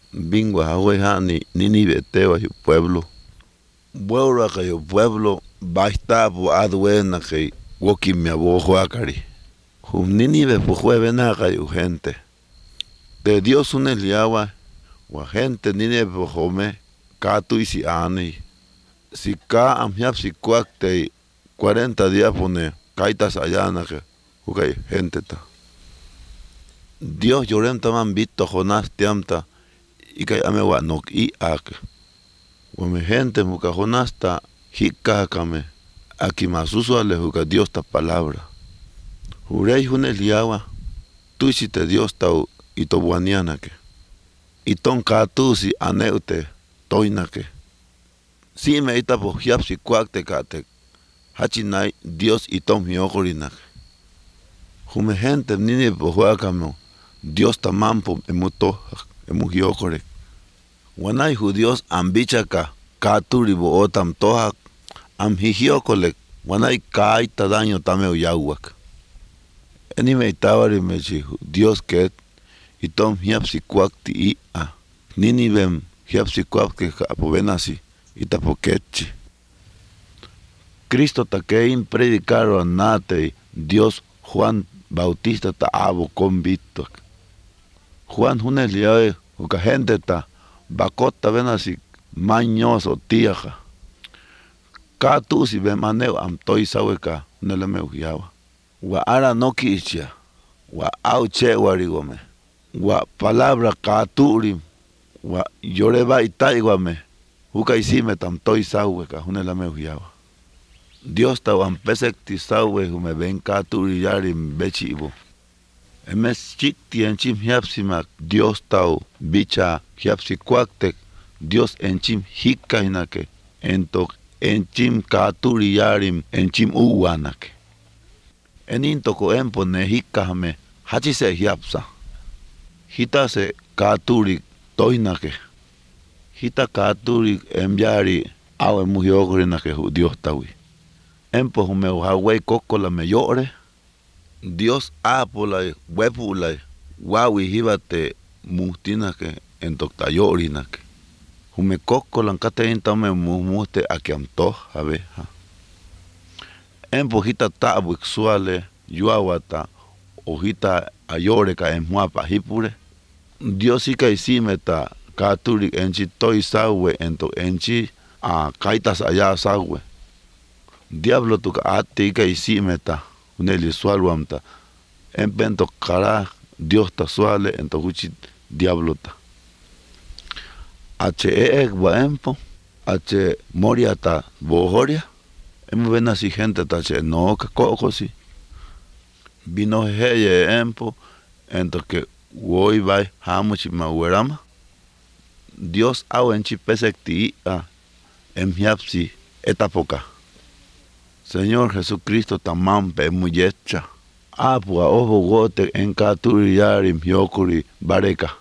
Bingo Hahuehani, Nínive Teba y pueblo. Vuelva que yo pueblo, basta por aduena que woki mi abojo acari. Nínive fue naga y gente. De Dios un eliawa, wa gente Nínive home, katu y si ani. Si ka amhiap si cuacte 40 días pone, kaitas allana que, okay, gente ta. Dios llorem taman vito Jonás tiamta, y que amewa nok i ak. Wame gente muka Jonás ta hikka kame. Aquí masuso alejuka Dios ta palabra. Jurei june liawa. Tu hiciste Dios tau y to buaniana que. Y ton katu si aneute toina que. Si me ita po hiap si kuakte kate. Hachinai Dios y ton hiokorinak. Jume gente nini po huakamo. Dios tamampo emuto emuhiokore. Wanai judíos ambichaka katuri bo otam toha amhihiokole. Wanai kaita daño tame uyawak. Eni me itawari mechi Dios ket itom hiapsi kuakti i a. Nini bem hiapsi kuakti apovenasi itapokechi. Cristo takein predicaro anate Dios Juan Bautista ta abo convicto. Juan Juneliae uka gente ta bakota venasi mañoso tiaja. Katu si be maneo am toi saweka neleme uhiawa. Wa ara no kichia. Wa auche warigome. Wa palabra katuri. Wa yoreba itaiguame. Uka isime tam toi saweka neleme uhiawa. Dios ta wan pesek ti sawe hume ben katuri yarim bechibo. Emes chikti enchim hiapsimak Dios tau bicha hiapsi kuaktek Dios enchim hikkainake entok enchim katuri yarim enchim uwanake. Enintoko empo ne hikkahme hachise hiapsa. Hita se katuri toinake. Hita katuri enviari awe muhiogorinake Dios tawi. Empo hume uhawei kokola me yore. Dios apolay, wepulay, wawi hibate muhtinake entokta yorinake. Hume kokolan kate intame muhmuste akiamtoh abeja. Empo hita tabuik suale, yuawata, o hita ayoreka emhuapa hipure. Dios ika isimeta katurik enchi toi sawe entok enchi a kaitas allá sawe. Diablo tuka ate ika isimeta. Uneli sualuamta. Empento kara Dios ta suale ento huchi diablo ta. H wa empo. H moria ta bohoria. Emo ven así gente ta che no kako si. Vino heye empo. Ento que woi vai hamuchi mauerama. Dios au enchi pesekti a emhiapsi etapoka. Señor Jesucristo tamampe muyecha. Apua ojo gote en katuri yarim hiokuri bareka.